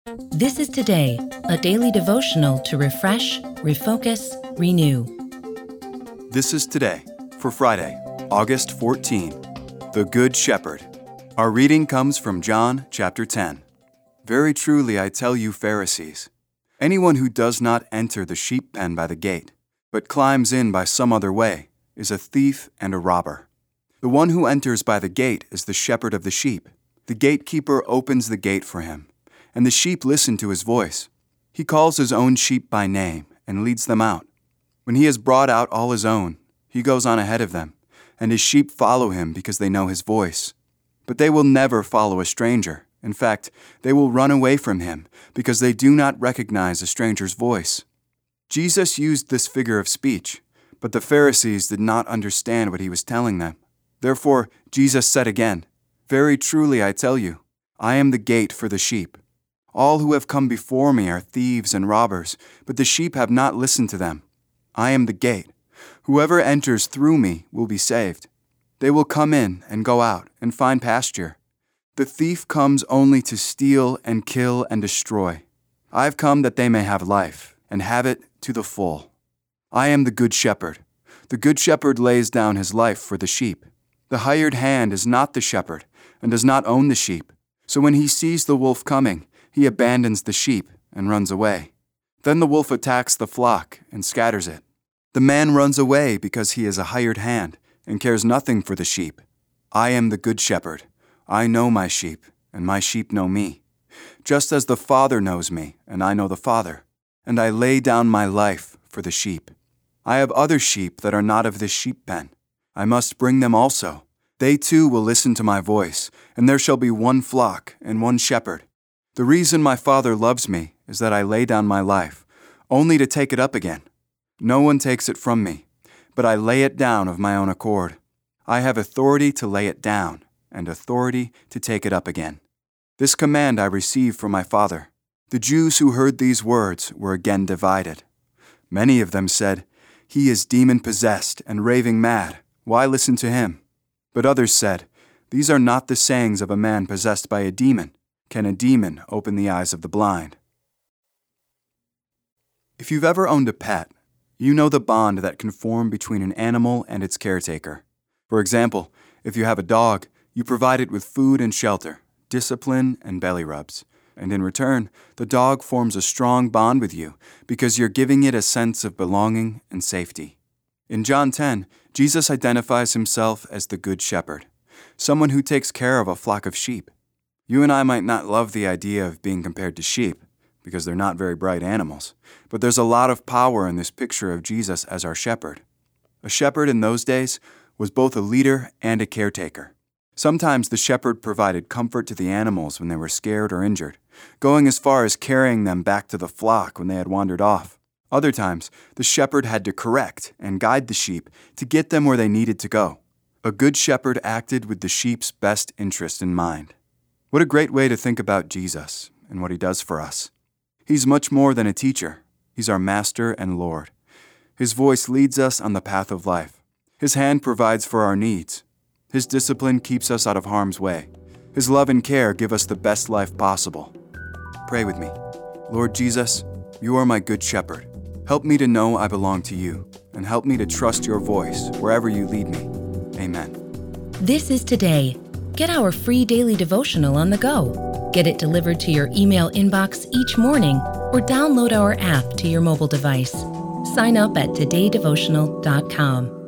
This is Today, a daily devotional to refresh, refocus, renew. This is Today for Friday, August 14. The Good Shepherd. Our reading comes from John chapter 10. Very truly I tell you, Pharisees, anyone who does not enter the sheep pen by the gate, but climbs in by some other way, is a thief and a robber. The one who enters by the gate is the shepherd of the sheep. The gatekeeper opens the gate for him, and the sheep listen to his voice. He calls his own sheep by name and leads them out. When he has brought out all his own, he goes on ahead of them, and his sheep follow him because they know his voice. But they will never follow a stranger. In fact, they will run away from him because they do not recognize a stranger's voice. Jesus used this figure of speech, but the Pharisees did not understand what he was telling them. Therefore, Jesus said again, "Very truly I tell you, I am the gate for the sheep. All who have come before me are thieves and robbers, but the sheep have not listened to them. I am the gate. Whoever enters through me will be saved. They will come in and go out and find pasture. The thief comes only to steal and kill and destroy. I have come that they may have life and have it to the full. I am the good shepherd. The good shepherd lays down his life for the sheep. The hired hand is not the shepherd and does not own the sheep. So when he sees the wolf coming, he abandons the sheep and runs away. Then the wolf attacks the flock and scatters it. The man runs away because he is a hired hand and cares nothing for the sheep. I am the good shepherd. I know my sheep, and my sheep know me. Just as the Father knows me, and I know the Father, and I lay down my life for the sheep. I have other sheep that are not of this sheep pen. I must bring them also. They too will listen to my voice, and there shall be one flock and one shepherd. The reason my Father loves me is that I lay down my life, only to take it up again. No one takes it from me, but I lay it down of my own accord. I have authority to lay it down, and authority to take it up again. This command I received from my Father." The Jews who heard these words were again divided. Many of them said, "He is demon-possessed and raving mad. Why listen to him?" But others said, "These are not the sayings of a man possessed by a demon. Can a demon open the eyes of the blind?" If you've ever owned a pet, you know the bond that can form between an animal and its caretaker. For example, if you have a dog, you provide it with food and shelter, discipline and belly rubs. And in return, the dog forms a strong bond with you because you're giving it a sense of belonging and safety. In John 10, Jesus identifies himself as the Good Shepherd, someone who takes care of a flock of sheep. You and I might not love the idea of being compared to sheep, because they're not very bright animals, but there's a lot of power in this picture of Jesus as our shepherd. A shepherd in those days was both a leader and a caretaker. Sometimes the shepherd provided comfort to the animals when they were scared or injured, going as far as carrying them back to the flock when they had wandered off. Other times, the shepherd had to correct and guide the sheep to get them where they needed to go. A good shepherd acted with the sheep's best interest in mind. What a great way to think about Jesus and what he does for us. He's much more than a teacher. He's our master and Lord. His voice leads us on the path of life. His hand provides for our needs. His discipline keeps us out of harm's way. His love and care give us the best life possible. Pray with me. Lord Jesus, you are my good shepherd. Help me to know I belong to you, and help me to trust your voice wherever you lead me. Amen. This is Today. Get our free daily devotional on the go. Get it delivered to your email inbox each morning or download our app to your mobile device. Sign up at todaydevotional.com.